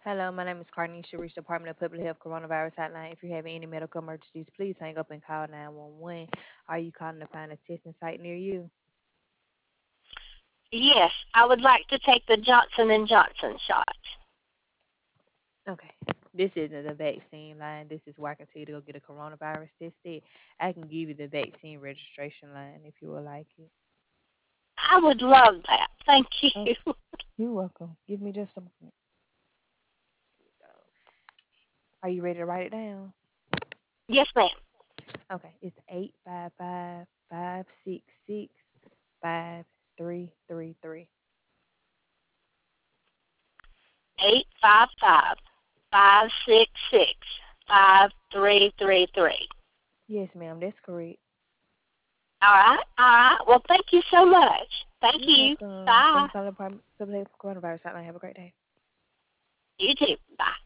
Hello, my name is Carnisha. Reach Department of Public Health Coronavirus Hotline. If you're having any medical emergencies, please hang up and call 911. Are you calling to find a testing site near you? Yes, I would like to take the Johnson and Johnson shot. Okay. This isn't a vaccine line. This is where I can tell you to go get a coronavirus tested. I can give you the vaccine registration line if you would like it. I would love that. Thank Oh, you. you're welcome. Give me just a moment. Are you ready to write it down? Yes, ma'am. Okay. It's 855-566-5333. 855-566-5333. Yes, ma'am. That's correct. All right, all right. Well, thank you so much. Thank You're you. welcome. Thank Bye. you for calling the Public Health Coronavirus Hotline. Have a great day. You too. Bye.